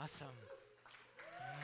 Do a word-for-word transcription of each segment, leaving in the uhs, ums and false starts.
Awesome. Mm.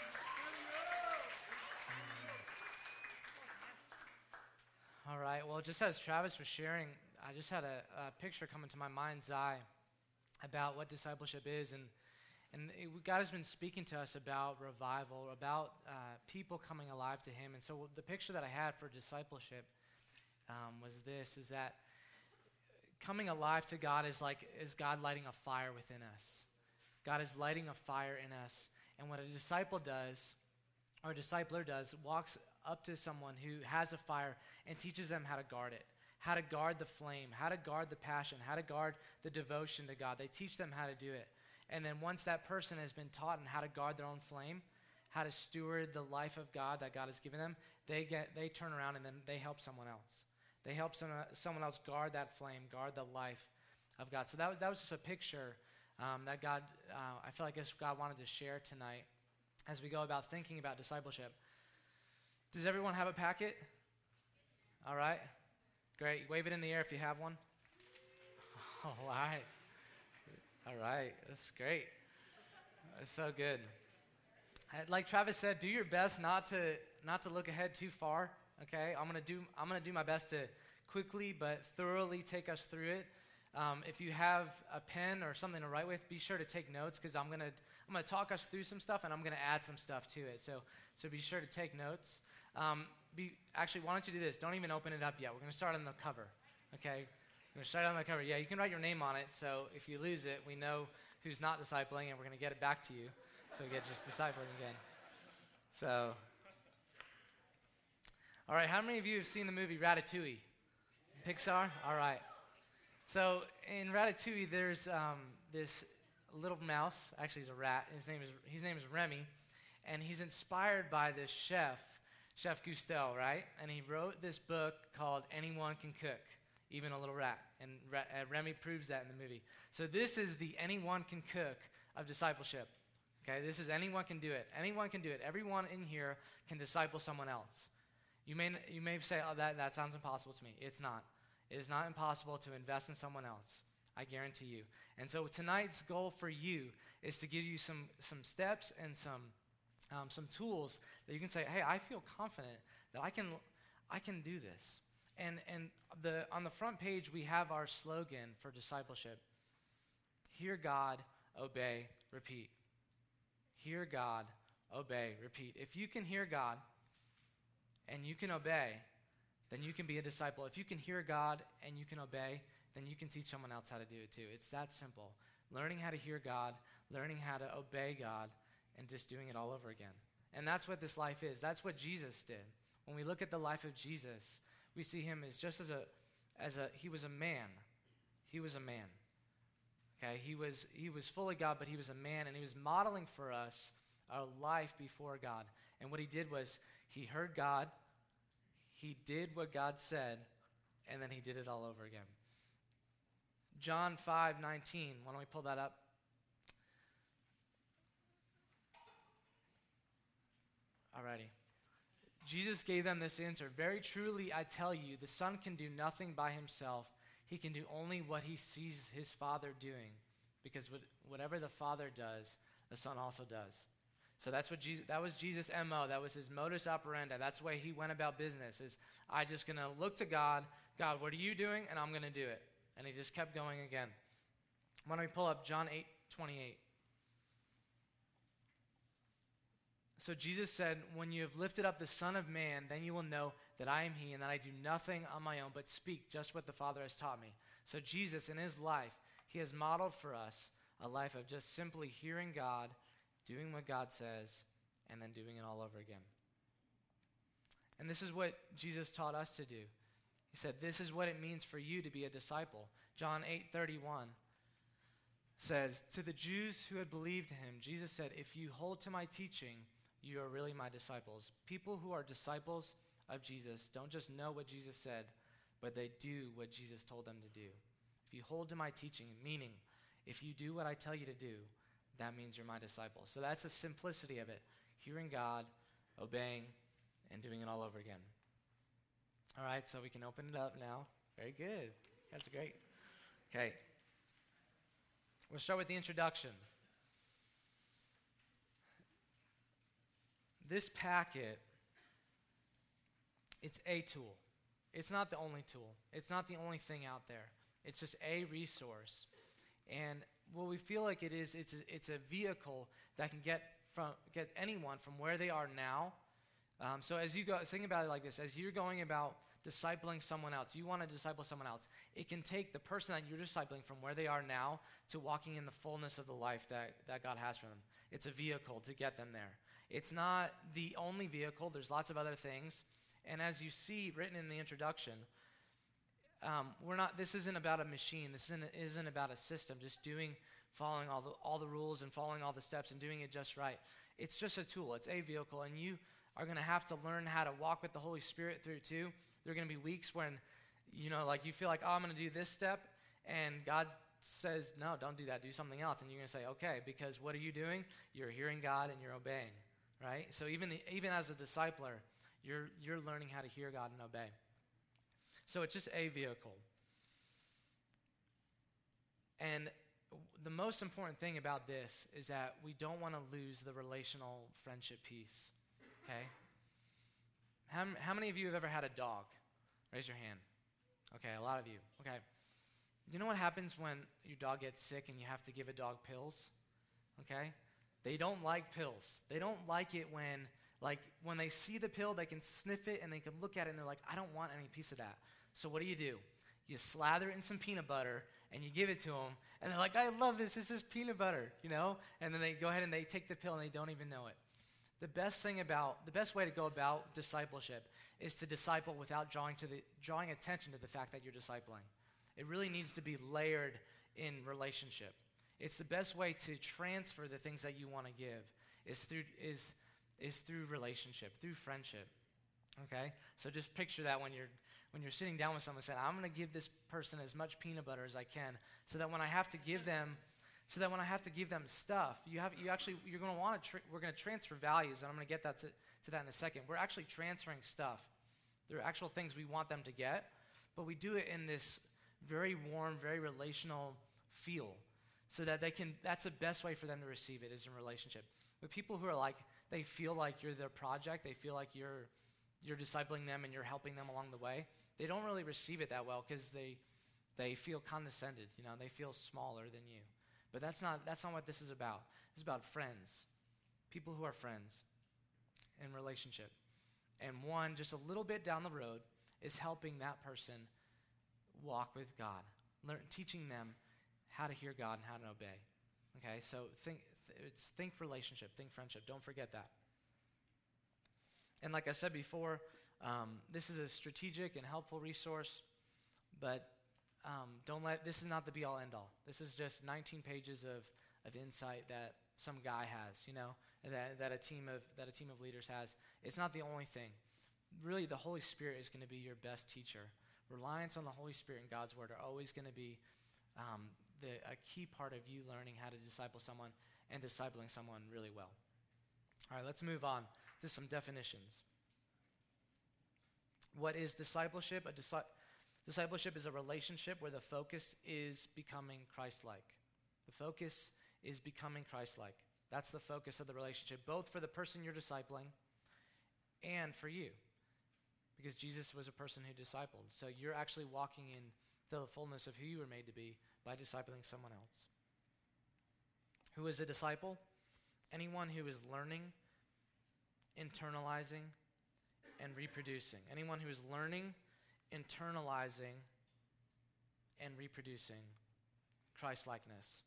Mm. All right. Well, just as Travis was sharing, I just had a, a picture come into my mind's eye about what discipleship is, and and it, God has been speaking to us about revival, about uh, people coming alive to Him. And so the picture that I had for discipleship um, was this: is that coming alive to God is like is God lighting a fire within us. God is lighting a fire in us. And what a disciple does, or a discipler does, walks up to someone who has a fire and teaches them how to guard it, how to guard the flame, how to guard the passion, how to guard the devotion to God. They teach them how to do it. And then once that person has been taught in how to guard their own flame, how to steward the life of God that God has given them, they get they turn around and then they help someone else. They help some, someone else guard that flame, guard the life of God. So that, that was just a picture Um, that God, uh, I feel like this God wanted to share tonight as we go about thinking about discipleship. Does everyone have a packet? All right. Great. Wave it in the air if you have one. All right. All right. That's great. That's so good. Like Travis said, do your best not to not to look ahead too far. Okay. I'm gonna do I'm gonna do my best to quickly but thoroughly take us through it. Um, if you have a pen or something to write with, be sure to take notes because I'm gonna I'm gonna talk us through some stuff and I'm gonna add some stuff to it. So so be sure to take notes. Um, be actually, why don't you do this? Don't even open it up yet. We're gonna start on the cover. Okay, we're gonna start on the cover. Yeah, you can write your name on it. So if you lose it, we know who's not discipling, and we're gonna get it back to you. So we get just discipling again. So, all right. How many of you have seen the movie Ratatouille? Pixar. All right. So in Ratatouille, there's um, this little mouse. Actually, he's a rat. His name is his name is Remy, and he's inspired by this chef, Chef Cousteau, right? And he wrote this book called "Anyone Can Cook, Even a Little Rat," and Ra- uh, Remy proves that in the movie. So this is the anyone can cook of discipleship. Okay, this is anyone can do it. Anyone can do it. Everyone in here can disciple someone else. You may you may say, "Oh, that that sounds impossible to me." It's not. It is not impossible to invest in someone else. I guarantee you. And so tonight's goal for you is to give you some some steps and some um, some tools that you can say, hey, I feel confident that I can I can do this. And and the on the front page we have our slogan for discipleship. Hear God, obey, repeat. Hear God, obey, repeat. If you can hear God and you can obey, then you can be a disciple. If you can hear God and you can obey, then you can teach someone else how to do it too. It's that simple. Learning how to hear God, learning how to obey God, and just doing it all over again. And that's what this life is. That's what Jesus did. When we look at the life of Jesus, we see him as just as a, as a he was a man. He was a man. Okay, he was he was fully God, but he was a man, and he was modeling for us our life before God. And what he did was he heard God. He did what God said, and then he did it all over again. John five nineteen, why don't we pull that up? Alrighty. Jesus gave them this answer. Very truly, I tell you, the Son can do nothing by himself. He can do only what he sees his Father doing, because whatever the Father does, the Son also does. So that's what Jesus, that was Jesus' M O. That was his modus operandi. That's the way he went about business, is I'm just going to look to God. God, what are you doing? And I'm going to do it. And he just kept going again. Why don't we pull up John eight twenty-eight? So Jesus said, when you have lifted up the Son of Man, then you will know that I am he, and that I do nothing on my own, but speak just what the Father has taught me. So Jesus, in his life, he has modeled for us a life of just simply hearing God, doing what God says, and then doing it all over again. And this is what Jesus taught us to do. He said, this is what it means for you to be a disciple. John eight thirty-one says, to the Jews who had believed him, Jesus said, if you hold to my teaching, you are really my disciples. People who are disciples of Jesus don't just know what Jesus said, but they do what Jesus told them to do. If you hold to my teaching, meaning if you do what I tell you to do, that means you're my disciple. So that's the simplicity of it. Hearing God, obeying, and doing it all over again. All right, so we can open it up now. Very good. That's great. Okay. We'll start with the introduction. this packet, it's a tool. It's not the only tool. It's not the only thing out there. It's just a resource. And what we feel like it is, it's a, it's a vehicle that can get from get anyone from where they are now. Um, so as you go, think about it like this. As you're going about discipling someone else, you want to disciple someone else, it can take the person that you're discipling from where they are now to walking in the fullness of the life that, that God has for them. It's a vehicle to get them there. It's not the only vehicle. There's lots of other things. And as you see written in the introduction, um, we're not. This isn't about a machine. This isn't, isn't about a system, just doing, following all the, all the rules and following all the steps and doing it just right. It's just a tool. It's a vehicle, and you are going to have to learn how to walk with the Holy Spirit through too. There are going to be weeks when, you know, like you feel like, oh, I'm going to do this step, and God says, no, don't do that. Do something else. And you're going to say, okay, because what are you doing? You're hearing God and you're obeying, right? So even the, even as a discipler, you're you're learning how to hear God and obey. So it's just a vehicle. And the most important thing about this is that we don't want to lose the relational friendship piece, okay? How, how many of you have ever had a dog? Raise your hand. Okay, a lot of you. Okay. You know what happens when your dog gets sick and you have to give a dog pills? Okay? They don't like pills. They don't like it when, like, when they see the pill, they can sniff it and they can look at it and they're like, I don't want any piece of that. So what do you do? You slather it in some peanut butter and you give it to them and they're like, I love this. This is peanut butter, you know? And then they go ahead and they take the pill and they don't even know it. The best thing about, the best way to go about discipleship is to disciple without drawing to the drawing attention to the fact that you're discipling. It really needs to be layered in relationship. It's the best way to transfer the things that you want to give is through is is through relationship, through friendship. Okay? So just picture that when you're when you're sitting down with someone saying, I'm going to give this person as much peanut butter as I can so that when I have to give them So that when I have to give them stuff, you have you actually you're going to want to tra- we're going to transfer values, and I'm going to get that to, to that in a second. We're actually transferring stuff. There are actual things we want them to get, but we do it in this very warm, very relational feel, so that they can. That's the best way for them to receive it is in relationship. With people who are like they feel like you're their project, they feel like you're you're discipling them and you're helping them along the way. They don't really receive it that well because they they feel condescended. You know, they feel smaller than you. But that's not that's not what this is about. It's about friends, people who are friends in relationship. And one, just a little bit down the road, is helping that person walk with God, learn, teaching them how to hear God and how to obey. Okay, so think it's think relationship, think friendship. Don't forget that. And like I said before, um, this is a strategic and helpful resource, but Um, don't let, this is not the be-all, end-all. This is just nineteen pages of, of insight that some guy has, you know, that, that a team of that a team of leaders has. It's not the only thing. Really, the Holy Spirit is going to be your best teacher. Reliance on the Holy Spirit and God's Word are always going to be um, the, a key part of you learning how to disciple someone and discipling someone really well. All right, let's move on to some definitions. What is discipleship? A disciple. Discipleship is a relationship where the focus is becoming Christ-like. The focus is becoming Christ-like. That's the focus of the relationship, both for the person you're discipling and for you. Because Jesus was a person who discipled. So you're actually walking in the fullness of who you were made to be by discipling someone else. Who is a disciple? Anyone who is learning, internalizing, and reproducing. Anyone who is learning, internalizing, and reproducing Christ-likeness.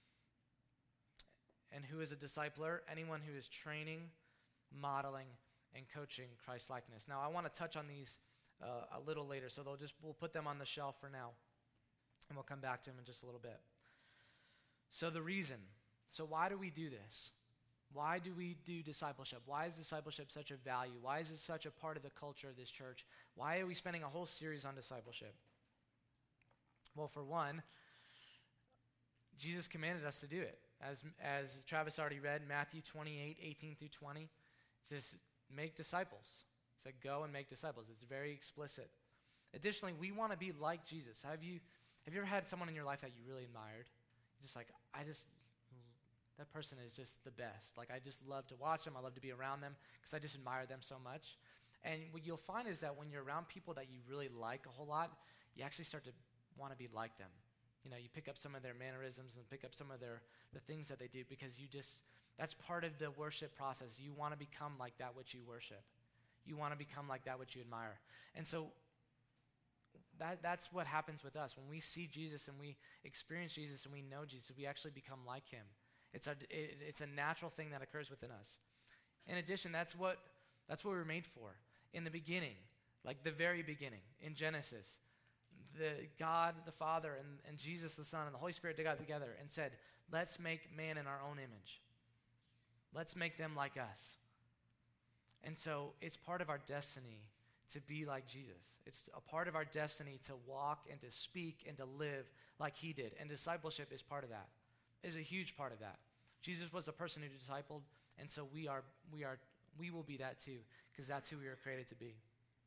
And who is a discipler? Anyone who is training, modeling, and coaching Christ-likeness. Now, I want to touch on these uh, a little later, so they'll just we'll put them on the shelf for now, and we'll come back to them in just a little bit. So the reason. So why do we do this? Why do we do discipleship? Why is discipleship such a value? Why is it such a part of the culture of this church? Why are we spending a whole series on discipleship? Well, for one, Jesus commanded us to do it. As, as Travis already read, Matthew twenty-eight, eighteen through twenty, just make disciples. He said, go and make disciples. It's very explicit. Additionally, we want to be like Jesus. Have you, have you ever had someone in your life that you really admired? You're just like, I just, that person is just the best. Like, I just love to watch them. I love to be around them because I just admire them so much. And what you'll find is that when you're around people that you really like a whole lot, you actually start to want to be like them. You know, you pick up some of their mannerisms and pick up some of their the things that they do because you just, that's part of the worship process. You want to become like that which you worship. You want to become like that which you admire. And so that that's what happens with us. When we see Jesus and we experience Jesus and we know Jesus, we actually become like him. It's a, it, it's a natural thing that occurs within us. In addition, that's what that's what we were made for. In the beginning, like the very beginning, in Genesis, the God, the Father, and, and Jesus, the Son, and the Holy Spirit got together and said, let's make man in our own image. Let's make them like us. And so it's part of our destiny to be like Jesus. It's a part of our destiny to walk and to speak and to live like he did. And discipleship is part of that. Is a huge part of that. Jesus was a person who discipled, and so we are we are we will be that too, because that's who we were created to be.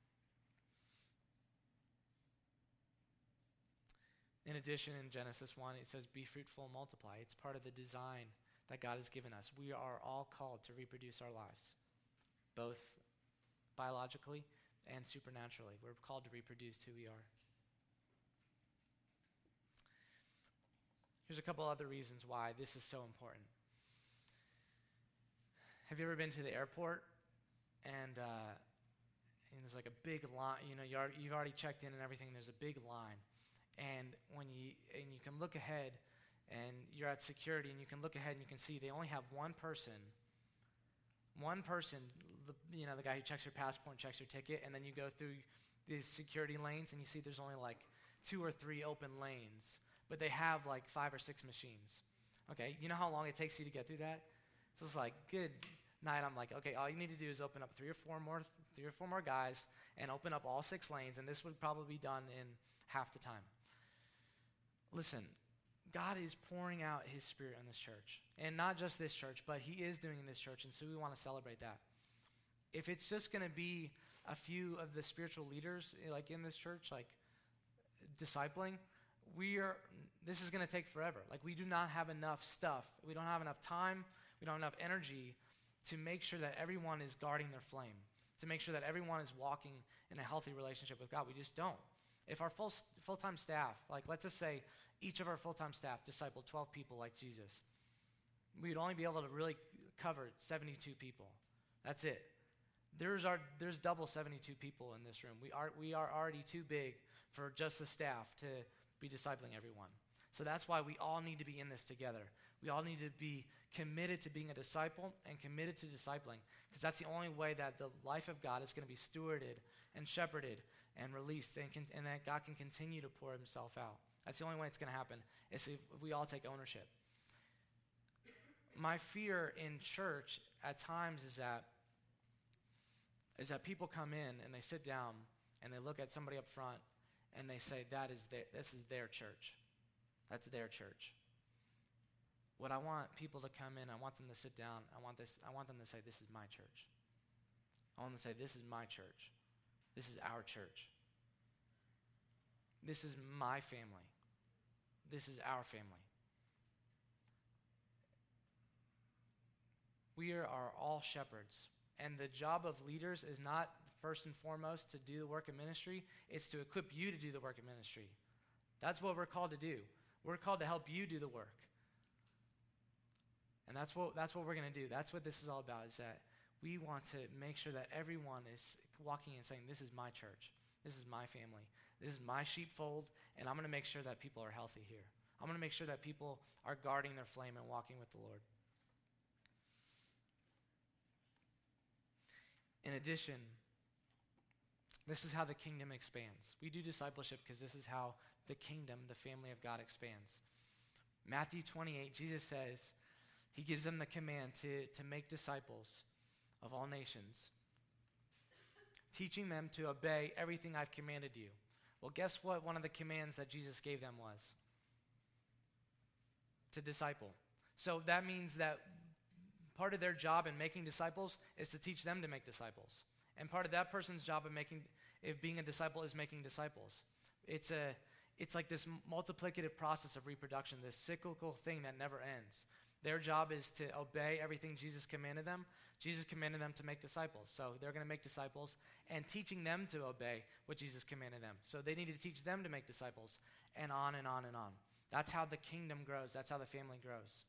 In addition, in Genesis one, it says, be fruitful and multiply. It's part of the design that God has given us. We are all called to reproduce our lives, both biologically and supernaturally. We're called to reproduce who we are. Here's a couple other reasons why this is so important. Have you ever been to the airport and, uh, and there's like a big line, you know, you already, you've already checked in and everything, there's a big line. And when you and you can look ahead and you're at security and you can look ahead and you can see they only have one person, one person, the, you know, the guy who checks your passport and checks your ticket, and then you go through these security lanes and you see there's only like two or three open lanes, but they have like five or six machines. Okay, you know how long it takes you to get through that? So it's like, good night. I'm like, okay, all you need to do is open up three or four more, three or four more guys and open up all six lanes, and this would probably be done in half the time. Listen, God is pouring out his Spirit in this church. And not just this church, but he is doing in this church, and so we want to celebrate that. If it's just going to be a few of the spiritual leaders like in this church, like discipling, we are, this is going to take forever. Like, we do not have enough stuff. We don't have enough time. We don't have enough energy to make sure that everyone is guarding their flame, to make sure that everyone is walking in a healthy relationship with God. We just don't. If our full, full-time staff, like let's just say each of our full-time staff discipled twelve people like Jesus, we'd only be able to really cover seventy-two people. That's it. There's our there's double seventy-two people in this room. We are we are already too big for just the staff to be discipling everyone. So that's why we all need to be in this together. We all need to be committed to being a disciple and committed to discipling, because that's the only way that the life of God is going to be stewarded and shepherded and released, and, can, and that God can continue to pour himself out. That's the only way it's going to happen, is if we all take ownership. My fear in church at times is that is that people come in and they sit down and they look at somebody up front and they say, that is their, this is their church. That's their church. What I want people to come in, I want them to sit down. I want this. I want them to say, this is my church. I want them to say, this is my church. This is our church. This is my family. This is our family. We are, are all shepherds. And the job of leaders is not first and foremost to do the work of ministry. It's to equip you to do the work of ministry. That's what we're called to do. We're called to help you do the work. And that's what that's what we're going to do. That's what this is all about, is that we want to make sure that everyone is walking and saying, this is my church. This is my family. This is my sheepfold, and I'm going to make sure that people are healthy here. I'm going to make sure that people are guarding their flame and walking with the Lord. In addition, this is how the kingdom expands. We do discipleship because this is how the kingdom, the family of God, expands. Matthew twenty-eight, Jesus says, he gives them the command to, to make disciples of all nations, teaching them to obey everything I've commanded you. Well, guess what one of the commands that Jesus gave them was? To disciple. So that means that part of their job in making disciples is to teach them to make disciples. And part of that person's job of making, if being a disciple, is making disciples. It's a, it's like this multiplicative process of reproduction, this cyclical thing that never ends. Their job is to obey everything Jesus commanded them. Jesus commanded them to make disciples. So they're going to make disciples and teaching them to obey what Jesus commanded them. So they need to teach them to make disciples, and on and on and on. That's how the kingdom grows. That's how the family grows.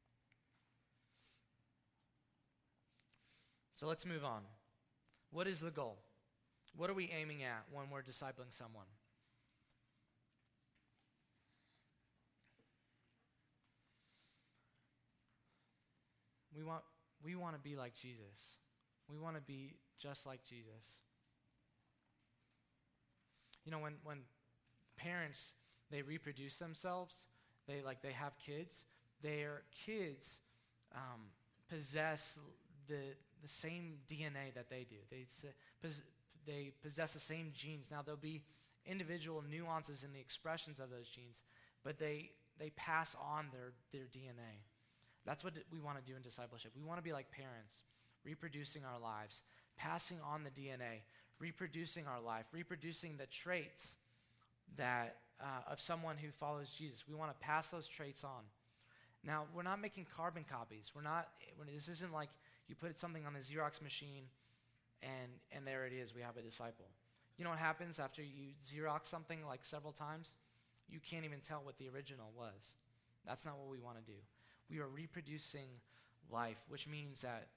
So let's move on. What is the goal? What are we aiming at when we're discipling someone? We want we want to be like Jesus. We want to be just like Jesus. You know, when when parents, they reproduce themselves, they like they have kids, their kids um, possess the the same D N A that they do. They pos- they possess the same genes. Now there'll be individual nuances in the expressions of those genes, but they they pass on their their D N A. That's what we want to do in discipleship. We want to be like parents, reproducing our lives, passing on the D N A, reproducing our life, reproducing the traits that uh, of someone who follows Jesus. We want to pass those traits on. Now, we're not making carbon copies. We're not. This isn't like you put something on the Xerox machine, and and there it is. We have a disciple. You know what happens after you Xerox something like several times? You can't even tell what the original was. That's not what we want to do. We are reproducing life, which means that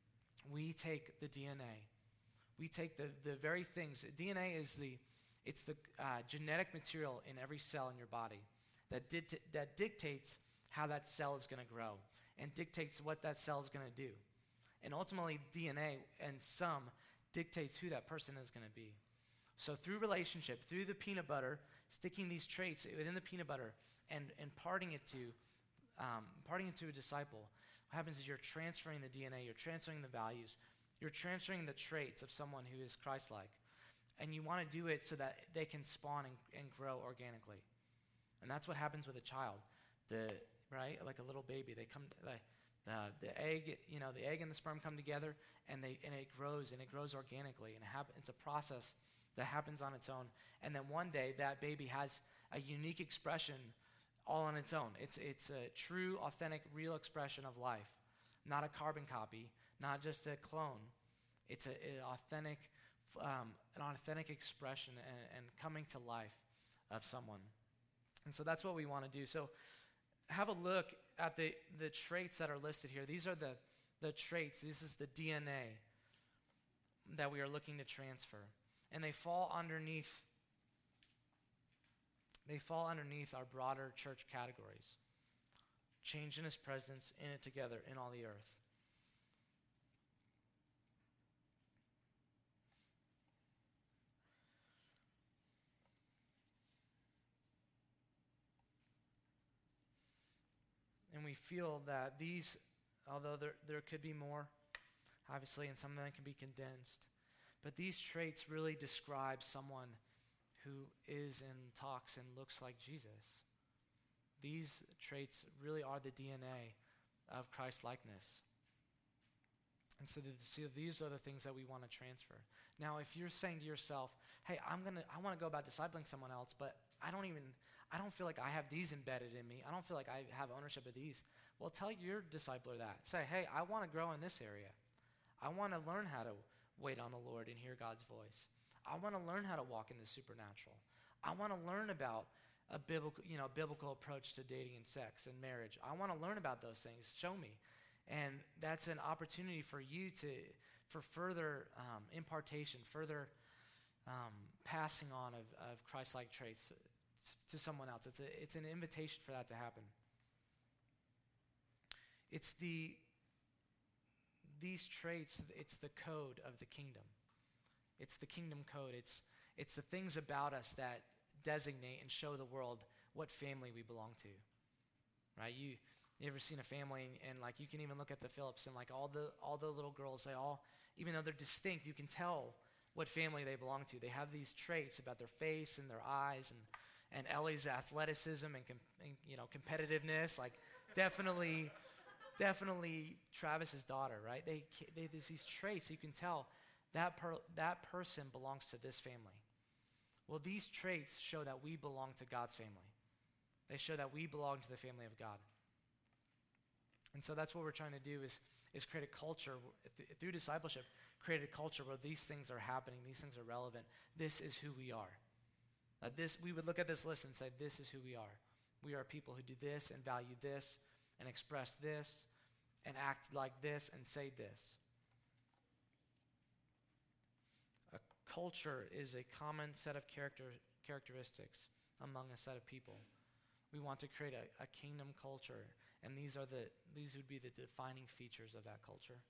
we take the D N A. We take the, the very things. D N A is the, it's the uh, genetic material in every cell in your body that, di- that dictates how that cell is going to grow and dictates what that cell is going to do. And ultimately, D N A and some dictates who that person is going to be. So through relationship, through the peanut butter, sticking these traits within the peanut butter and imparting it to Um, imparting it to a disciple, what happens is you're transferring the D N A, you're transferring the values, you're transferring the traits of someone who is Christ-like. And you want to do it so that they can spawn and, and grow organically. And that's what happens with a child. The right, like a little baby, they come, the, the, the egg, you know, the egg and the sperm come together, and they and it grows, and it grows organically, and it happen, it's a process that happens on its own. And then one day, that baby has a unique expression all on its own. It's it's a true, authentic, real expression of life, not a carbon copy, not just a clone. It's a, an authentic, um, an authentic expression and, and coming to life of someone. And so that's what we want to do. So have a look at the the traits that are listed here. These are the the traits. This is the D N A that we are looking to transfer, and they fall underneath. They fall underneath our broader church categories. Change in his presence, in it together, in all the earth. And we feel that these, although there, there could be more, obviously, and some of them can be condensed, but these traits really describe someone who is and talks and looks like Jesus. These traits really are the D N A of Christ-likeness. And so, the, so these are the things that we want to transfer. Now, if you're saying to yourself, hey, I'm gonna, I want to go about discipling someone else, but I don't even, I don't feel like I have these embedded in me. I don't feel like I have ownership of these. Well, tell your discipler that. Say, hey, I want to grow in this area. I want to learn how to wait on the Lord and hear God's voice. I want to learn how to walk in the supernatural. I want to learn about a biblical, you know, biblical approach to dating and sex and marriage. I want to learn about those things. Show me. And that's an opportunity for you to, for further um, impartation, further um, passing on of, of Christ-like traits to someone else. It's a, it's an invitation for that to happen. It's the, these traits, it's the code of the kingdom. It's the kingdom code. It's it's the things about us that designate and show the world what family we belong to. Right? You you ever seen a family and, and like you can even look at the Phillips and like all the all the little girls, they all, even though they're distinct, you can tell what family they belong to. They have these traits about their face and their eyes, and and Ellie's athleticism and, com, and you know competitiveness, like definitely definitely Travis's daughter, right? They, they there's these traits you can tell. That per, that person belongs to this family. Well, these traits show that we belong to God's family. They show that we belong to the family of God. And so that's what we're trying to do is, is create a culture, th- through discipleship, create a culture where these things are happening, these things are relevant. This is who we are. Uh, this, we would look at this list and say, this is who we are. We are people who do this and value this and express this and act like this and say this. A culture is a common set of character, characteristics among a set of people. We want to create a, a kingdom culture, and these are the these would be the defining features of that culture.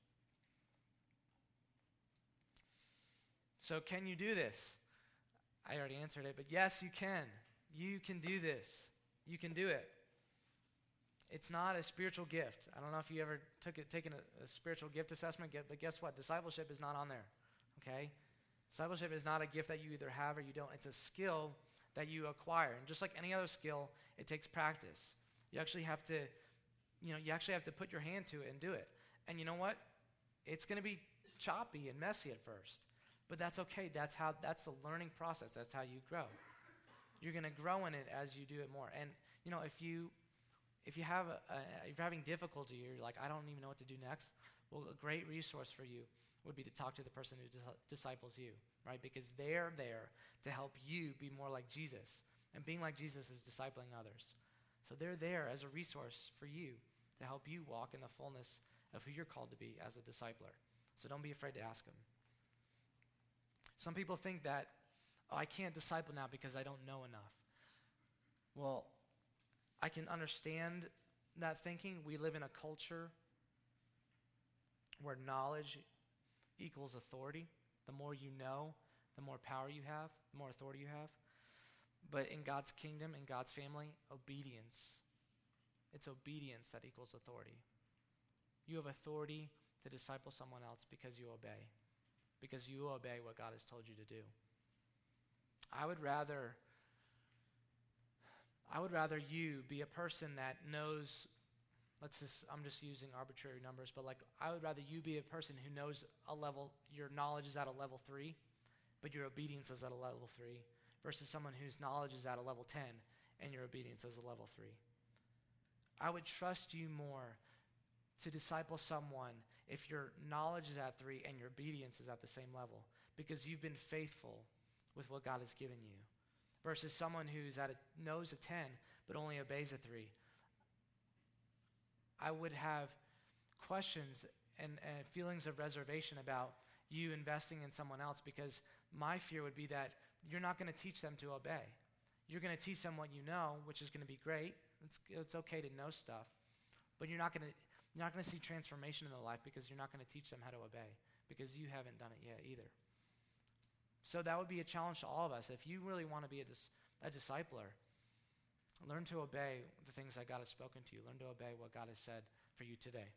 So can you do this? I already answered it, but yes, you can. You can do this. You can do it. It's not a spiritual gift. I don't know if you ever took it, taken a, a spiritual gift assessment, but guess what? Discipleship is not on there, okay? Discipleship is not a gift that you either have or you don't. It's a skill that you acquire. And just like any other skill, it takes practice. You actually have to, you know, you actually have to put your hand to it and do it. And you know what? It's going to be choppy and messy at first. But that's okay. That's how, that's the learning process. That's how you grow. You're going to grow in it as you do it more. And, you know, if you if you have a, a, if you're having difficulty, you're like, I don't even know what to do next, well, a great resource for you would be to talk to the person who dis- disciples you, right? Because they're there to help you be more like Jesus. And being like Jesus is discipling others. So they're there as a resource for you to help you walk in the fullness of who you're called to be as a discipler. So don't be afraid to ask them. Some people think that, oh, I can't disciple now because I don't know enough. Well, I can understand that thinking. We live in a culture where knowledge equals authority. The more you know, the more power you have, the more authority you have. But in God's kingdom, in God's family, obedience. It's obedience that equals authority. You have authority to disciple someone else because you obey. Because you obey what God has told you to do. I would rather, I would rather you be a person that knows, let's just, I'm just using arbitrary numbers, but like I would rather you be a person who knows a level, your knowledge is at a level three, but your obedience is at a level three, versus someone whose knowledge is at a level ten and your obedience is a level three. I would trust you more to disciple someone if your knowledge is at three and your obedience is at the same level, because you've been faithful with what God has given you, versus someone who's at a, knows a ten but only obeys a three. I would have questions and, and feelings of reservation about you investing in someone else, because my fear would be that you're not going to teach them to obey. You're going to teach them what you know, which is going to be great. It's, it's okay to know stuff, but you're not going to you're not going to see transformation in their life because you're not going to teach them how to obey, because you haven't done it yet either. So that would be a challenge to all of us. If you really want to be a, dis, a discipler, learn to obey the things that God has spoken to you. Learn to obey what God has said for you today.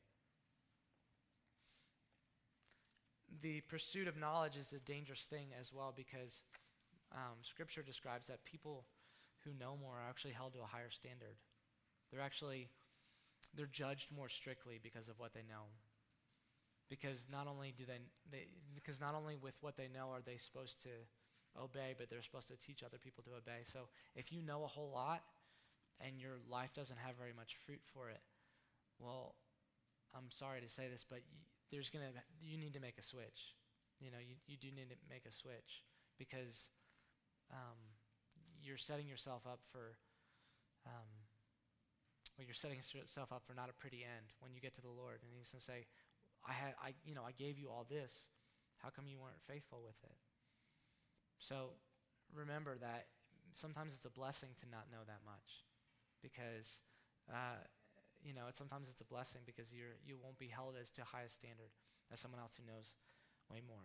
The pursuit of knowledge is a dangerous thing as well, because um, Scripture describes that people who know more are actually held to a higher standard. They're actually, they're judged more strictly because of what they know. Because not only do they, they, because not only with what they know are they supposed to obey, but they're supposed to teach other people to obey. So if you know a whole lot and your life doesn't have very much fruit for it, well, I'm sorry to say this, but y- there's gonna, you need to make a switch. You know, you, you do need to make a switch, because um, you're setting yourself up for, um, well, you're setting yourself up for not a pretty end when you get to the Lord, and He's gonna say, I had, I, you know, I gave you all this. How come you weren't faithful with it? So remember that sometimes it's a blessing to not know that much, because, uh, you know, it's, sometimes it's a blessing because you're you won't be held as to highest standard as someone else who knows way more.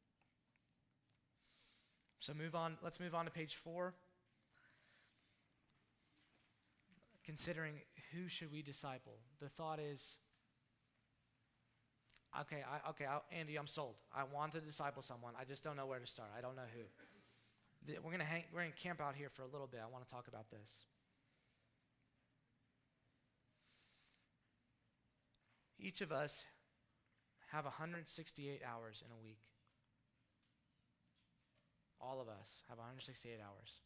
So move on. Let's move on to page four. Considering who should we disciple, the thought is, Okay, I, okay, I, Andy, I'm sold. I want to disciple someone. I just don't know where to start. I don't know who. The, we're gonna hang. We're gonna camp out here for a little bit. I want to talk about this. Each of us have one hundred sixty-eight hours in a week. All of us have one hundred sixty-eight hours.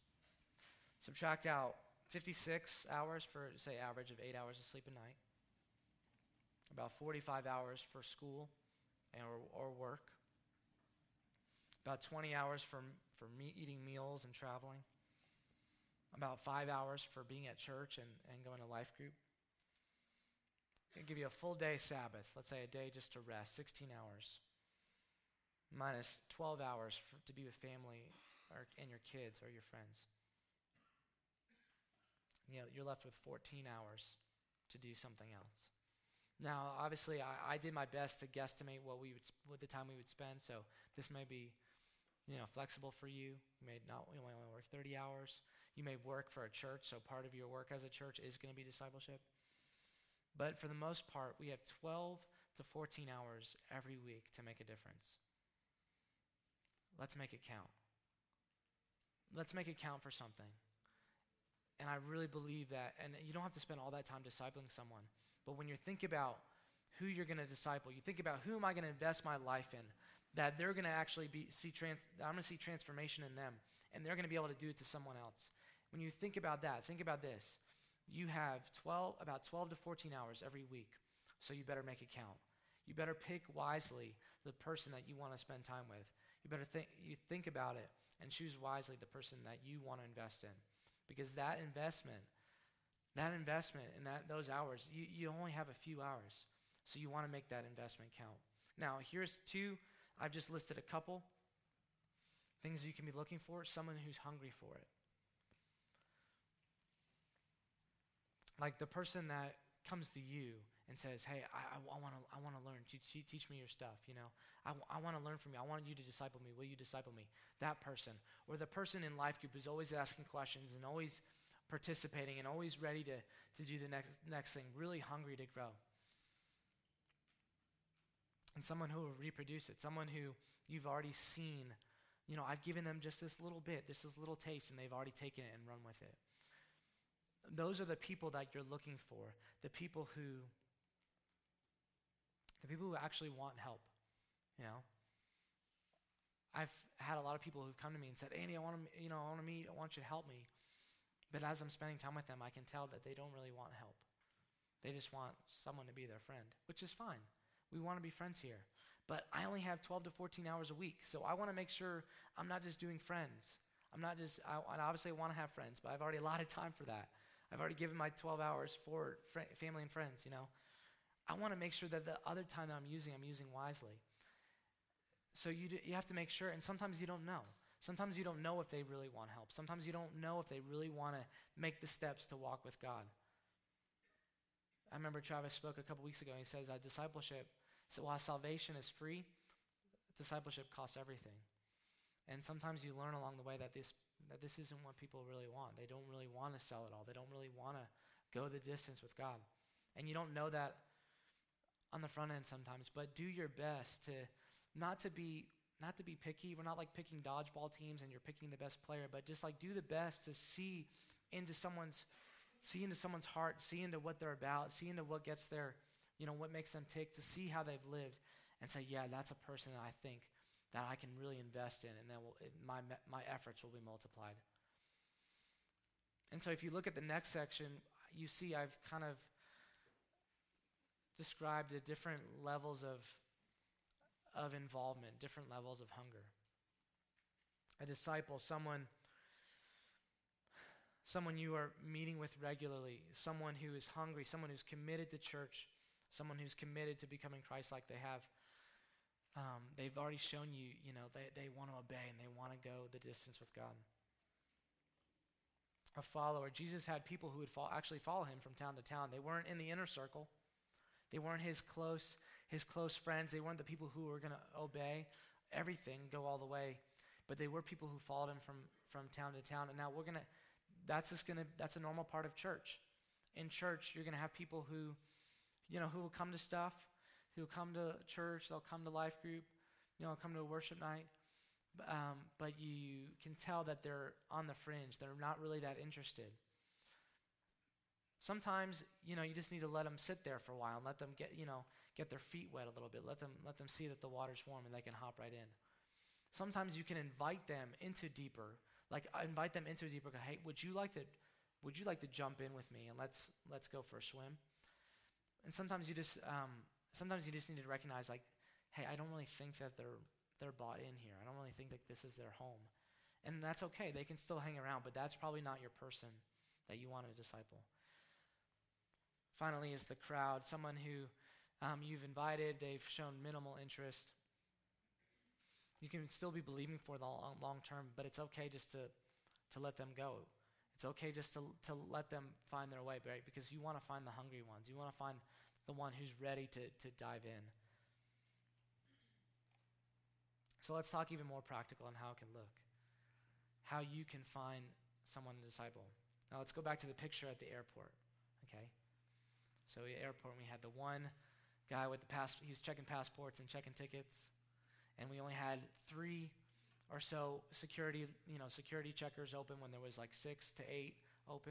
Subtract out fifty-six hours for, say, average of eight hours of sleep a night. about forty-five hours for school and or, or work, about twenty hours for, for me eating meals and traveling, about five hours for being at church and, and going to life group. I'm going to give you a full day Sabbath, let's say a day just to rest, sixteen hours, minus twelve hours for, to be with family or, and your kids or your friends. You know, you're left with fourteen hours to do something else. Now, obviously, I, I did my best to guesstimate what we would, what the time we would spend. So this may be, you know, flexible for you. You may not, you might only work thirty hours. You may work for a church, so part of your work as a church is going to be discipleship. But for the most part, we have twelve to fourteen hours every week to make a difference. Let's make it count. Let's make it count for something. And I really believe that, and you don't have to spend all that time discipling someone, but when you think about who you're going to disciple, you think about who am I going to invest my life in, that they're going to actually be see trans, I'm going to see transformation in them, and they're going to be able to do it to someone else. When you think about that, think about this. You have twelve, about twelve to fourteen hours every week, so you better make it count. You better pick wisely the person that you want to spend time with. You better think, you think about it and choose wisely the person that you want to invest in. Because that investment, that investment in that those hours, you, you only have a few hours. So you want to make that investment count. Now, here's two. I've just listed a couple things you can be looking for. Someone who's hungry for it. Like the person that comes to you and says, hey, I, I want to I want to learn. Teach, teach me your stuff, you know. I, I want to learn from you. I want you to disciple me. Will you disciple me? That person. Or the person in life group who's always asking questions and always participating and always ready to, to do the next, next thing, really hungry to grow. And someone who will reproduce it, someone who you've already seen, you know, I've given them just this little bit, this, this little taste, and they've already taken it and run with it. Those are the people that you're looking for, the people who the people who actually want help, you know. I've had a lot of people who've come to me and said, Andy, I want to, you know, I want to meet, I want you to help me. But as I'm spending time with them, I can tell that they don't really want help. They just want someone to be their friend, which is fine. We want to be friends here. But I only have twelve to fourteen hours a week, so I want to make sure I'm not just doing friends. I'm not just, I, I obviously want to have friends, but I've already allotted time for that. I've already given my twelve hours for fr- family and friends, you know. I want to make sure that the other time that I'm using, I'm using wisely. So you do, you have to make sure, and sometimes you don't know. Sometimes you don't know if they really want help. Sometimes you don't know if they really want to make the steps to walk with God. I remember Travis spoke a couple weeks ago, and he says that discipleship, so while salvation is free, discipleship costs everything. And sometimes you learn along the way that this that this isn't what people really want. They don't really want to sell it all. They don't really want to go the distance with God. And you don't know that on the front end sometimes, but do your best to not to be not to be picky. We're not like picking dodgeball teams and you're picking the best player, but just like do the best to see into someone's see into someone's heart, see into what they're about, see into what gets their, you know, what makes them tick, to see how they've lived and say, yeah, that's a person that I think that I can really invest in, and then will, it, my my efforts will be multiplied. And so if you look at the next section, you see I've kind of described the different levels of of involvement, different levels of hunger. A disciple, someone, someone you are meeting with regularly, someone who is hungry, someone who's committed to church, someone who's committed to becoming Christ-like. They have, um, they've already shown you, you know, they, they want to obey and they want to go the distance with God. A follower. Jesus had people who would fo- actually follow him from town to town. They weren't in the inner circle. They weren't his close, his close friends. They weren't the people who were going to obey everything, go all the way. But they were people who followed him from, from town to town. And now we're going to, that's just going to, that's a normal part of church. In church, you're going to have people who, you know, who will come to stuff, who will come to church, they'll come to life group, you know, come to a worship night. Um, but you can tell that they're on the fringe. They're not really that interested. Sometimes, you know, you just need to let them sit there for a while and let them get, you know, get their feet wet a little bit. Let them let them see that the water's warm and they can hop right in. Sometimes you can invite them into deeper, like invite them into deeper. Hey, would you like to, would you like to jump in with me and let's let's go for a swim? And sometimes you just um, sometimes you just need to recognize, like, hey, I don't really think that they're they're bought in here. I don't really think that this is their home. And that's okay. They can still hang around, but that's probably not your person that you want to disciple. Finally is the crowd, someone who um, you've invited, they've shown minimal interest. You can still be believing for the long, long term, but it's okay just to, to let them go. It's okay just to, to let them find their way, right? Because you want to find the hungry ones. You want to find the one who's ready to, to dive in. So let's talk even more practical on how it can look, how you can find someone to disciple. Now let's go back to the picture at the airport, okay? So at the airport, we had the one guy with the pass, he was checking passports and checking tickets, and we only had three or so security, you know, security checkers open when there was like six to eight open.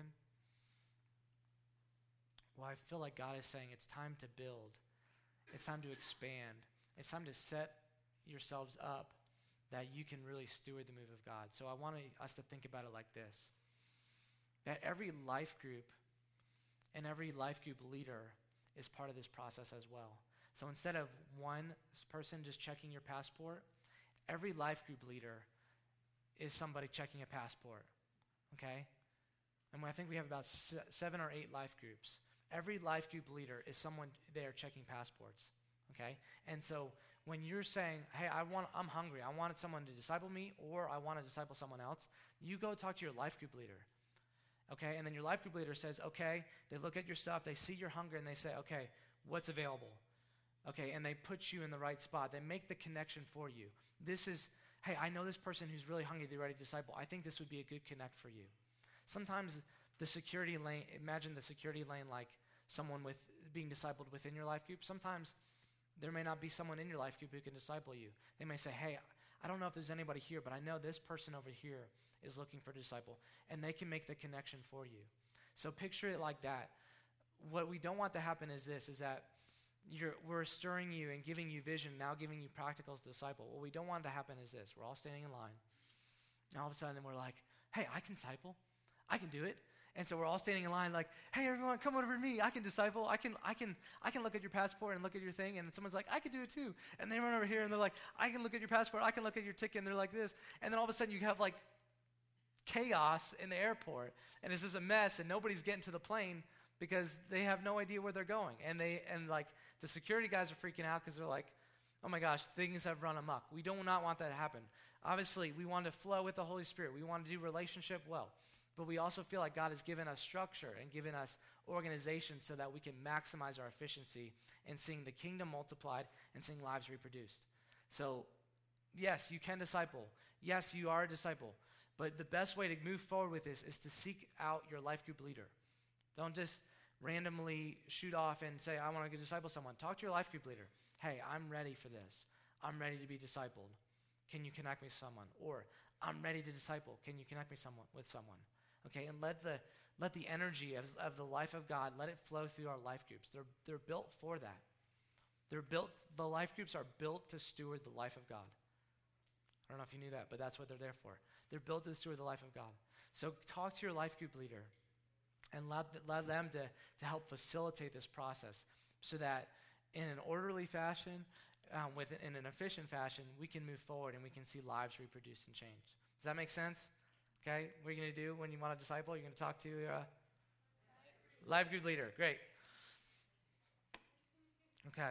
Well, I feel like God is saying it's time to build. It's time to expand. It's time to set yourselves up that you can really steward the move of God. So I want us to think about it like this, that every life group and every life group leader is part of this process as well. So instead of one person just checking your passport, every life group leader is somebody checking a passport, okay? And I think we have about seven or eight life groups. Every life group leader is someone there checking passports, okay? And so when you're saying, hey, I want, I'm hungry, I wanted someone to disciple me, or I want to disciple someone else, you go talk to your life group leader, okay? And then your life group leader says, okay, they look at your stuff, they see your hunger, and they say, okay, what's available? Okay, and they put you in the right spot. They make the connection for you. This is, hey, I know this person who's really hungry, they're ready to disciple. I think this would be a good connect for you. Sometimes the security lane, imagine the security lane like someone with being discipled within your life group. Sometimes there may not be someone in your life group who can disciple you. They may say, hey, I don't know if there's anybody here, but I know this person over here is looking for a disciple, and they can make the connection for you. So picture it like that. What we don't want to happen is this, is that you're, we're stirring you and giving you vision, now giving you practicals to disciple. What we don't want to happen is this. We're all standing in line, and all of a sudden we're like, hey, I can disciple. I can do it. And so we're all standing in line like, hey, everyone, come over to me. I can disciple. I can I can, I can look at your passport and look at your thing. And someone's like, I can do it too. And they run over here and they're like, I can look at your passport. I can look at your ticket. And they're like this. And then all of a sudden you have like chaos in the airport. And it's just a mess. And nobody's getting to the plane because they have no idea where they're going. And they and like the security guys are freaking out because they're like, oh my gosh, things have run amok. We do not want that to happen. Obviously, we want to flow with the Holy Spirit. We want to do relationship well. But we also feel like God has given us structure and given us organization so that we can maximize our efficiency in seeing the kingdom multiplied and seeing lives reproduced. So, yes, you can disciple. Yes, you are a disciple. But the best way to move forward with this is to seek out your life group leader. Don't just randomly shoot off and say, I want to go disciple someone. Talk to your life group leader. Hey, I'm ready for this. I'm ready to be discipled. Can you connect me with someone? Or, I'm ready to disciple. Can you connect me someone with someone? Okay, and let the let the energy of, of the life of God, let it flow through our life groups. They're they're built for that. They're built, the life groups are built to steward the life of God. I don't know if you knew that, but that's what they're there for. They're built to steward the life of God. So talk to your life group leader and let, let them to, to help facilitate this process so that in an orderly fashion, um, with in an efficient fashion, we can move forward and we can see lives reproduced and changed. Does that make sense? Okay, what are you going to do when you want to disciple? You're going to talk to your uh, life group leader. Great. Okay.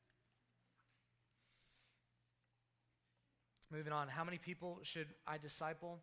Moving on. How many people should I disciple?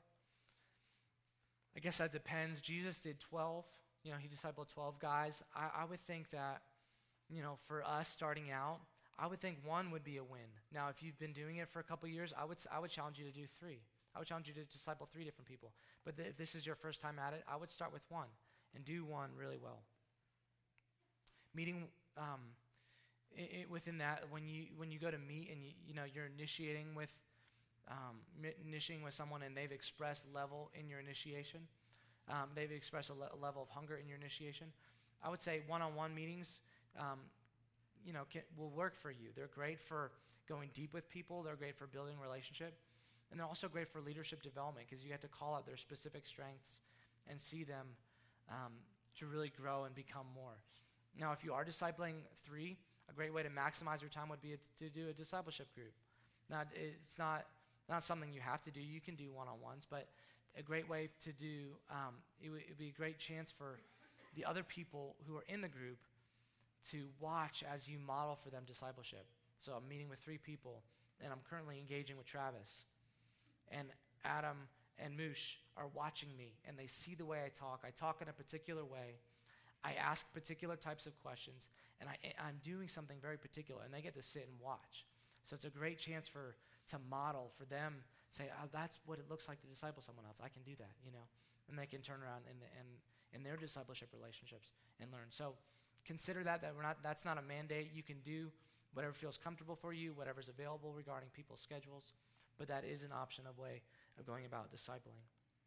I guess that depends. Jesus did twelve. You know, he discipled twelve guys. I, I would think that, you know, for us starting out, I would think one would be a win. Now, if you've been doing it for a couple years, I would I would challenge you to do three. I would challenge you to disciple three different people. But th- if this is your first time at it, I would start with one and do one really well. Meeting um, I- I within that, when you when you go to meet and you, you know you're initiating with um, initiating with someone and they've expressed level in your initiation, um, they've expressed a, le- a level of hunger in your initiation. I would say one-on-one meetings, um, you know, can, will work for you. They're great for going deep with people. They're great for building relationship. And they're also great for leadership development because you have to call out their specific strengths and see them um, to really grow and become more. Now, if you are discipling three, a great way to maximize your time would be to do a discipleship group. Now, it's not not something you have to do. You can do one-on-ones, but a great way to do, um, it would it'd be a great chance for the other people who are in the group to watch as you model for them discipleship. So I'm meeting with three people, and I'm currently engaging with Travis. And Adam and Moosh are watching me, and they see the way I talk. I talk in a particular way. I ask particular types of questions, and I, I'm doing something very particular, and they get to sit and watch. So it's a great chance for to model for them, say, oh, that's what it looks like to disciple someone else. I can do that, you know. And they can turn around in, the, in, in their discipleship relationships and learn. So consider that, that we're not, that's not a mandate. You can do whatever feels comfortable for you, whatever's available regarding people's schedules, but that is an option of way of going about discipling.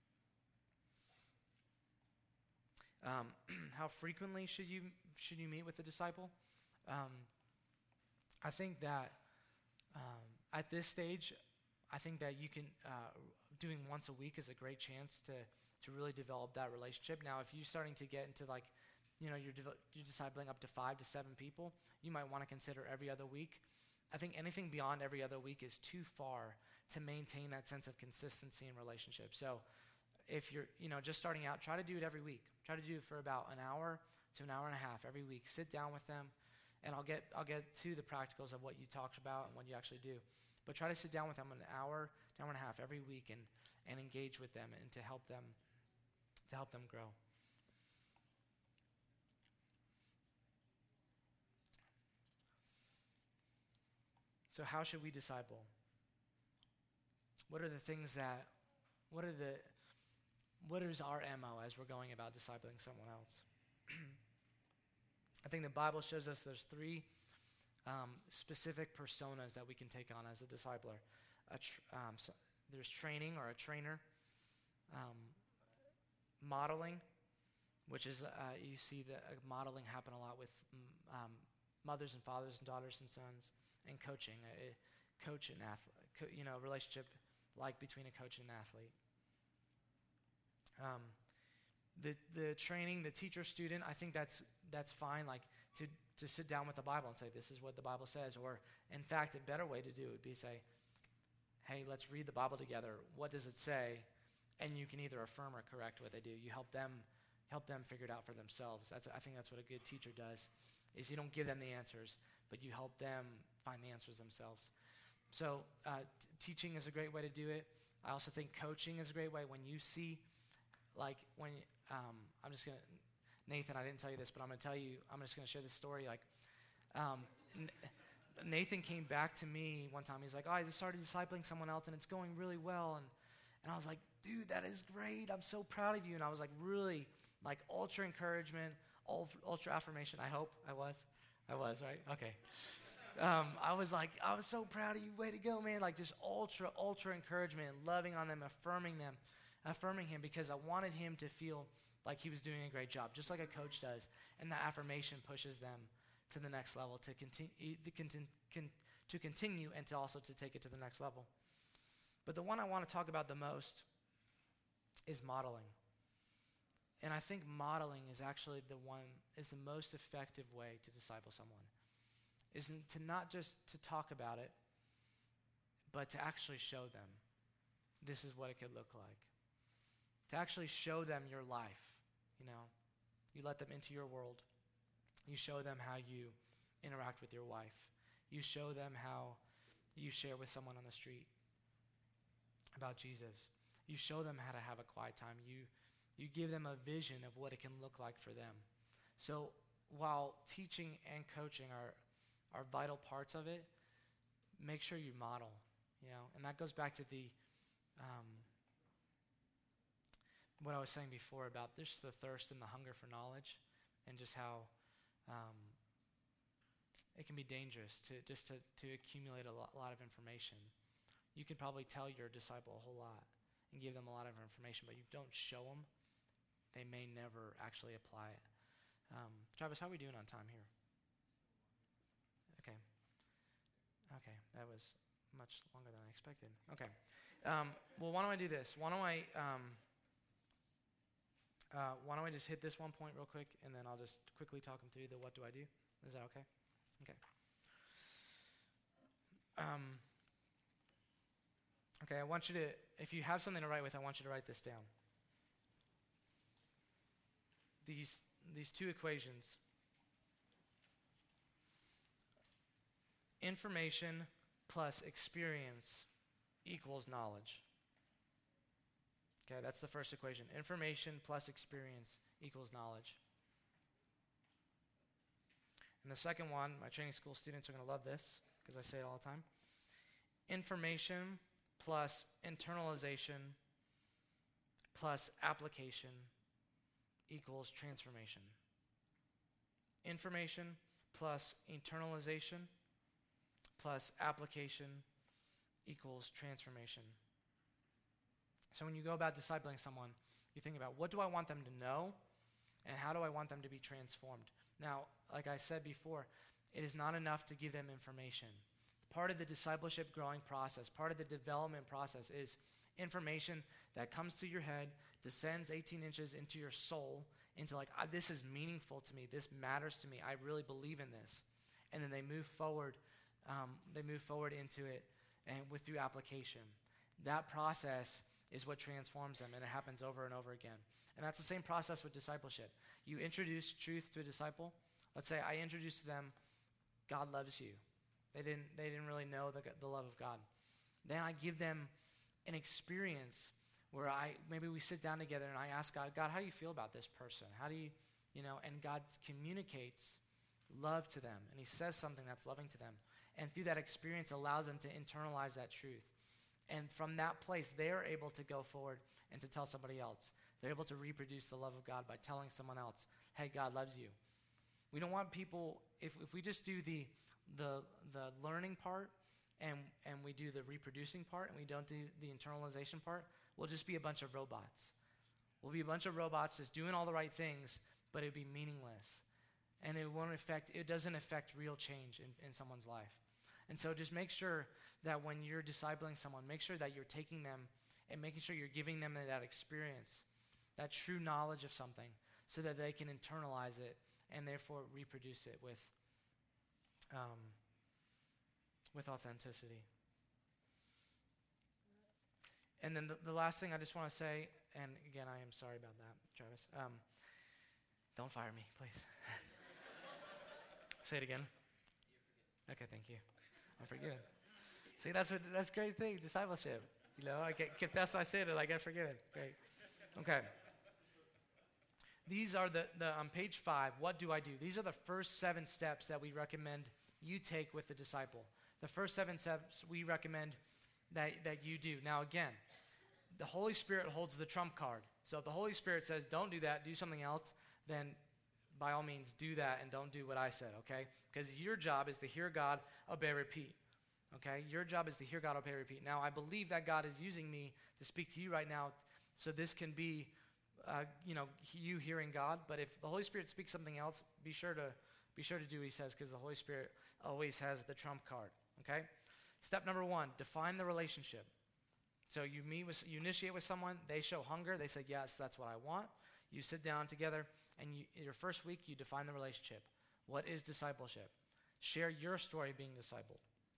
Um, how frequently should you should you meet with a disciple? Um, I think that um, at this stage, I think that you can uh, doing once a week is a great chance to to really develop that relationship. Now, if you're starting to get into like, you know, you're dev- you're discipling up to five to seven people, you might want to consider every other week. I think anything beyond every other week is too far to maintain that sense of consistency in relationship. So if you're, you know, just starting out, try to do it every week. Try to do it for about an hour to an hour and a half every week. Sit down with them, and I'll get I'll get to the practicals of what you talked about and what you actually do. But try to sit down with them an hour, an hour and a half every week, and and engage with them and to help them to help them grow. So how should we disciple? What are the things that, what are the, what is our M O as we're going about discipling someone else? I think the Bible shows us there's three um, specific personas that we can take on as a discipler. A tr- um, so there's training or a trainer, um, modeling, which is, uh, you see the uh, modeling happen a lot with um, mothers and fathers and daughters and sons, and coaching, a, a coach and athlete, co- you know, relationship like between a coach and an athlete. Um, the the training, the teacher student, I think that's that's fine. Like to to sit down with the Bible and say, this is what the Bible says. Or in fact, a better way to do it would be say, hey, let's read the Bible together. What does it say? And you can either affirm or correct what they do. You help them help them figure it out for themselves. That's I think that's what a good teacher does. Is you don't give them the answers, but you help them find the answers themselves. So uh, t- teaching is a great way to do it. I also think coaching is a great way when you see, like when, um, I'm just going to, Nathan, I didn't tell you this, but I'm going to tell you, I'm just going to share this story. Like um, N- Nathan came back to me one time. He's like, oh, I just started discipling someone else and it's going really well. And, and I was like, dude, that is great. I'm so proud of you. And I was like really like ultra encouragement, ultra affirmation. I hope I was. I was, right? Okay. Um, I was like, I was so proud of you. Way to go, man. Like just ultra, ultra encouragement, loving on them, affirming them, affirming him because I wanted him to feel like he was doing a great job, just like a coach does. And that affirmation pushes them to the next level to continue, to continue and to also to take it to the next level. But the one I want to talk about the most is modeling. And I think modeling is actually the one, is the most effective way to disciple someone. Is to not just to talk about it, but to actually show them this is what it could look like. To actually show them your life, you know. You let them into your world. You show them how you interact with your wife. You show them how you share with someone on the street about Jesus. You show them how to have a quiet time. You You give them a vision of what it can look like for them. So while teaching and coaching are, are vital parts of it, make sure you model, you know. And that goes back to the um, what I was saying before about just the thirst and the hunger for knowledge, and just how um, it can be dangerous to just to, to accumulate a lot, a lot of information. You can probably tell your disciple a whole lot and give them a lot of information, but you don't show them, they may never actually apply it. Um, Travis, how are we doing on time here? Okay. Okay, that was much longer than I expected. Okay. Um, well, why don't I do this? Why don't I, um, Uh, why don't we just hit this one point real quick, and then I'll just quickly talk them through the what do I do. Is that okay? Okay. Um, okay, I want you to, if you have something to write with, I want you to write this down. These, these two equations. Information plus experience equals knowledge. Okay, that's the first equation. Information plus experience equals knowledge. And the second one, my training school students are going to love this because I say it all the time. Information plus internalization plus application equals transformation. Information plus internalization plus application equals transformation. So when you go about discipling someone, you think about what do I want them to know and how do I want them to be transformed? Now, like I said before, it is not enough to give them information. Part of the discipleship growing process, part of the development process is information that comes to your head, descends eighteen inches into your soul, into like, ah, this is meaningful to me, this matters to me, I really believe in this. And then they move forward, um, they move forward into it and with through application. That process is what transforms them, and it happens over and over again. And that's the same process with discipleship. You introduce truth to a disciple. Let's say I introduce to them, God loves you. They didn't, they didn't really know the, the love of God. Then I give them an experience where I maybe we sit down together and I ask God, God, how do you feel about this person? How do you, you know, and God communicates love to them, and he says something that's loving to them. And through that experience allows them to internalize that truth. And from that place, they're able to go forward and to tell somebody else. They're able to reproduce the love of God by telling someone else, hey, God loves you. We don't want people, if, if we just do the, the, the learning part and, and we do the reproducing part and we don't do the internalization part, we'll just be a bunch of robots. We'll be a bunch of robots just doing all the right things, but it'd be meaningless. And it won't affect, it doesn't affect real change in, in someone's life. And so just make sure that when you're discipling someone, make sure that you're taking them and making sure you're giving them that experience, that true knowledge of something, so that they can internalize it and therefore reproduce it with, um, with authenticity. And then the, the last thing I just want to say, and again, I am sorry about that, Travis. Um, don't fire me, please. Say it again. Okay, thank you. I'm forgiven. See, that's what that's a great thing, discipleship. You know, I get, get that's why I said it. I get forgiven. Great. Okay. These are the, the on page five. What do I do? These are the first seven steps that we recommend you take with the disciple. The first seven steps we recommend that that you do. Now, again, the Holy Spirit holds the trump card. So if the Holy Spirit says, "Don't do that. Do something else," then by all means, do that and don't do what I said, okay? Because your job is to hear God, obey, repeat, okay? Your job is to hear God, obey, repeat. Now, I believe that God is using me to speak to you right now, so this can be, uh, you know, you hearing God. But if the Holy Spirit speaks something else, be sure to be sure to do what he says, because the Holy Spirit always has the trump card, okay? Step number one, define the relationship. So you meet with, you initiate with someone, they show hunger, they say, yes, that's what I want. You sit down together, and you, your first week, you define the relationship. What is discipleship? Share your story of being discipled.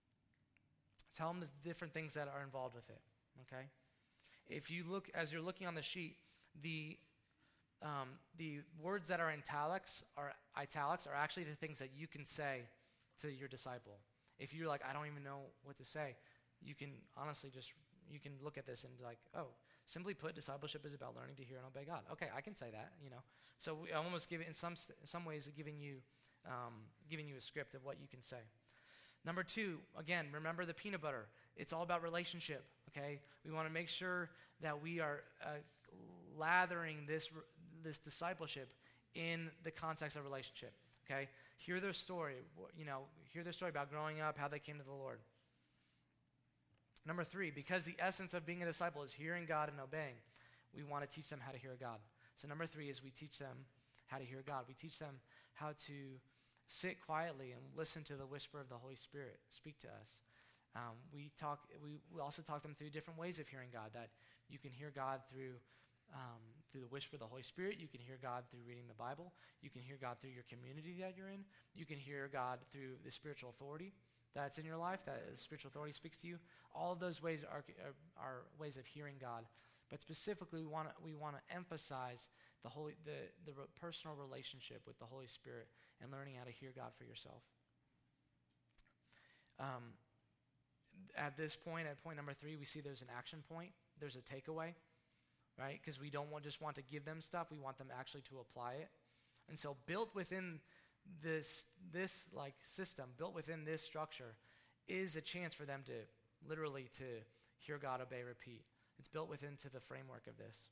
Tell them the different things that are involved with it, okay? If you look, as you're looking on the sheet, the um, the words that are in italics are, italics are actually the things that you can say to your disciple. If you're like, I don't even know what to say, you can honestly just, you can look at this and like, oh, simply put, discipleship is about learning to hear and obey God. Okay, I can say that, you know. So we almost give it, in some in some ways, giving you um, giving you a script of what you can say. Number two, again, remember the peanut butter. It's all about relationship, okay? We want to make sure that we are uh, lathering this this discipleship in the context of relationship, okay? Hear their story, you know, hear their story about growing up, how they came to the Lord. Number three, because the essence of being a disciple is hearing God and obeying, we want to teach them how to hear God. So number three is we teach them how to hear God. We teach them how to sit quietly and listen to the whisper of the Holy Spirit speak to us. Um, we talk. We, we also talk them through different ways of hearing God, that you can hear God through um, through the whisper of the Holy Spirit. You can hear God through reading the Bible. You can hear God through your community that you're in. You can hear God through the spiritual authority that's in your life, that spiritual authority speaks to you. All of those ways are, are, are ways of hearing God. But specifically, we want to we want to emphasize the holy the the re- personal relationship with the Holy Spirit and learning how to hear God for yourself. Um, at this point, at point number three, we see there's an action point. There's a takeaway, right? Because we don't want, just want to give them stuff. We want them actually to apply it. And so, built within this this like system, built within this structure, is a chance for them to literally to hear God, obey, repeat. It's built within to the framework of this.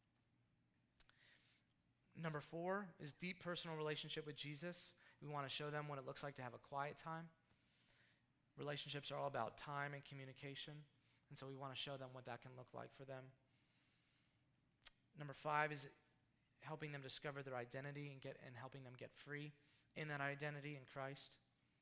Number four is deep personal relationship with Jesus. We want to show them what it looks like to have a quiet time. Relationships are all about time and communication, and so we want to show them what that can look like for them. Number five is helping them discover their identity and get and helping them get free in that identity in Christ.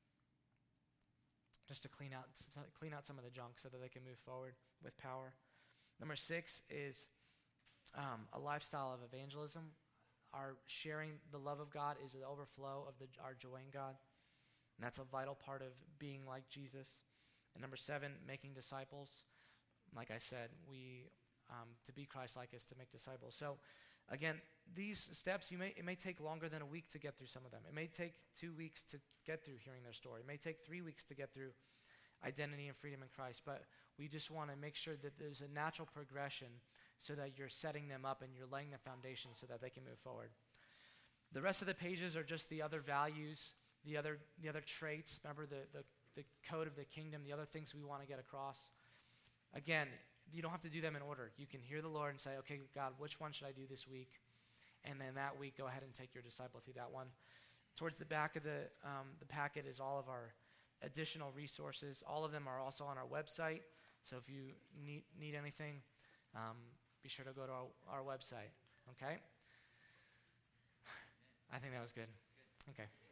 Just to clean out clean out some of the junk so that they can move forward with power. Number six is um, a lifestyle of evangelism. Our sharing the love of God is an overflow of the, our joy in God. And that's a vital part of being like Jesus. And number seven, making disciples. Like I said, we um, to be Christ-like is to make disciples. So again, these steps, you may it may take longer than a week to get through some of them. It may take two weeks to get through hearing their story. It may take three weeks to get through identity and freedom in Christ. But we just want to make sure that there's a natural progression so that you're setting them up and you're laying the foundation so that they can move forward. The rest of the pages are just the other values, the other the other traits. Remember the, the, the code of the kingdom, the other things we want to get across. Again, you don't have to do them in order. You can hear the Lord and say, okay, God, which one should I do this week? And then that week, go ahead and take your disciple through that one. Towards the back of the um, the packet is all of our additional resources. All of them are also on our website. So if you need need anything, um, be sure to go to our, our website. Okay? I think that was good. Okay.